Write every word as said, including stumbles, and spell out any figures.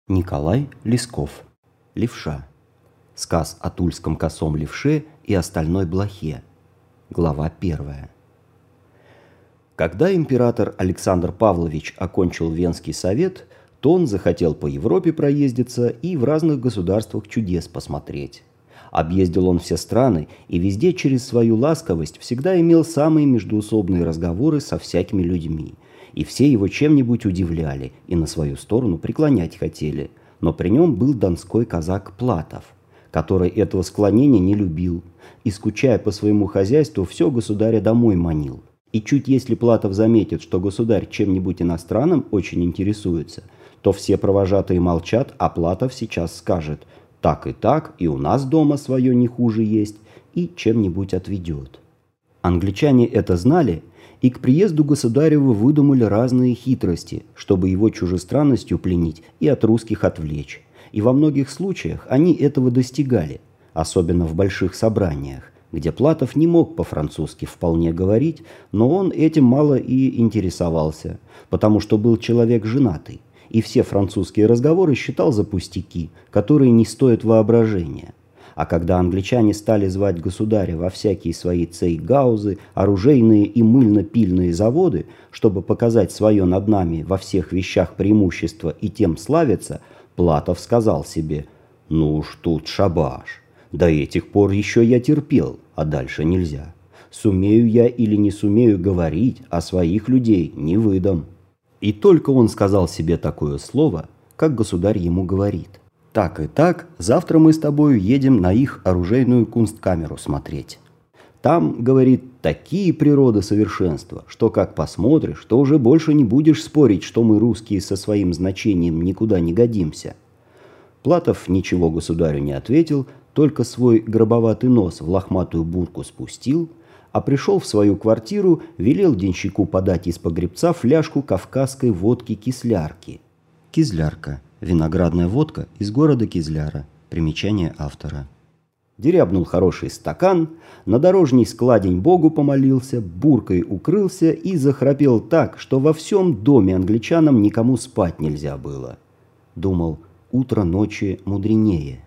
Николай Лесков. Левша. Сказ о тульском косом левше и остальной блохе. Глава первая. Когда император Александр Павлович окончил Венский совет, то он захотел по Европе проездиться и в разных государствах чудес посмотреть. Объездил он все страны и везде через свою ласковость всегда имел самые междоусобные разговоры со всякими людьми. И все его чем-нибудь удивляли и на свою сторону преклонять хотели. Но при нем был донской казак Платов, который этого склонения не любил и, скучая по своему хозяйству, все государя домой манил. И чуть если Платов заметит, что государь чем-нибудь иностранным очень интересуется, то все провожатые молчат, а Платов сейчас скажет: так и так, и у нас дома свое не хуже есть, и чем-нибудь отведет. Англичане это знали, и к приезду государева выдумали разные хитрости, чтобы его чужестранностью пленить и от русских отвлечь. И во многих случаях они этого достигали, особенно в больших собраниях, где Платов не мог по-французски вполне говорить, но он этим мало и интересовался, потому что был человек женатый, и все французские разговоры считал за пустяки, которые не стоят воображения. А когда англичане стали звать государя во всякие свои цейгаузы, оружейные и мыльно-пильные заводы, чтобы показать свое над нами во всех вещах преимущество и тем славиться, Платов сказал себе: «Ну уж тут шабаш. До этих пор еще я терпел, а дальше нельзя. Сумею я или не сумею говорить, а своих людей не выдам». И только он сказал себе такое слово, как государь ему говорит: «Так и так, завтра мы с тобою едем на их оружейную кунсткамеру смотреть. Там, — говорит, — такие природы совершенства, что как посмотришь, то уже больше не будешь спорить, что мы, русские, со своим значением никуда не годимся». Платов ничего государю не ответил, только свой гробоватый нос в лохматую бурку спустил, а пришел в свою квартиру, велел денщику подать из погребца фляжку кавказской водки-кислярки. Кизлярка. Виноградная водка из города Кизляра. Примечание автора. Дерябнул хороший стакан, на дорожний складень Богу помолился, буркой укрылся и захрапел так, что во всем доме англичанам никому спать нельзя было. Думал, утро ночи мудренее.